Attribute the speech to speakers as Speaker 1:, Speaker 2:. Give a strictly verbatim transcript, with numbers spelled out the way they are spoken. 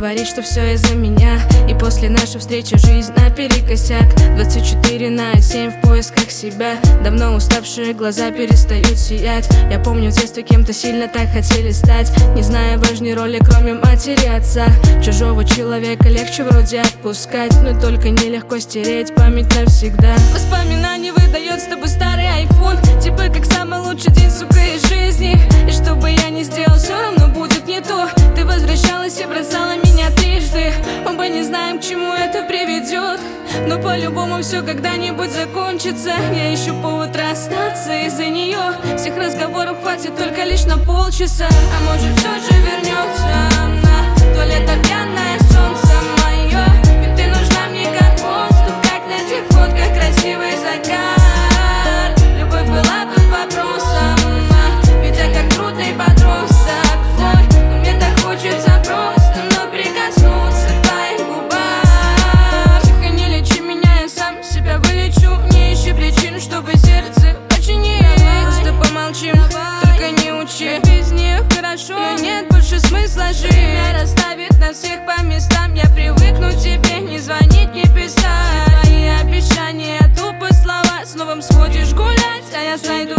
Speaker 1: говорит, что все из-за меня. И после нашей встречи жизнь наперекосяк. Двадцать четыре на семь в поисках себя. Давно уставшие глаза перестают сиять. Я помню в детстве кем-то сильно так хотели стать, не зная важной роли, кроме матери и отца. Чужого человека легче вроде отпускать, но только нелегко стереть память навсегда. Воспоминаний выдает с тобой старый айфон, типа как самый лучший день, сука, из жизни. И что бы я ни сделал, все равно будет не то. Ты возвращалась и бросала меня трижды. Оба не знаем, к чему это приведет, но по-любому все когда-нибудь закончится. Я ищу повод расстаться из-за нее. Всех разговоров хватит только лишь на полчаса. А может все же вернется она, то лето пьяное солнце мое. Ведь ты нужна мне как воздух, как на тех фотках красивый закат. Любовь была под вопросом, ведь я как трудный подросток твой. Но мне так хочется просто вновь прикоснуться к твоим губам. Тихо, не лечи меня, я сам себя вылечу. Не ищи причин, чтобы сердце починить. Просто помолчим, только не учи. Без них хорошо, но нет больше смысла жить. Время расставит нас всех по местам. Я привыкну к тебе, не звонить, не писать. Твои обещания, тупо слова. С новым сходишь гулять, а я сойду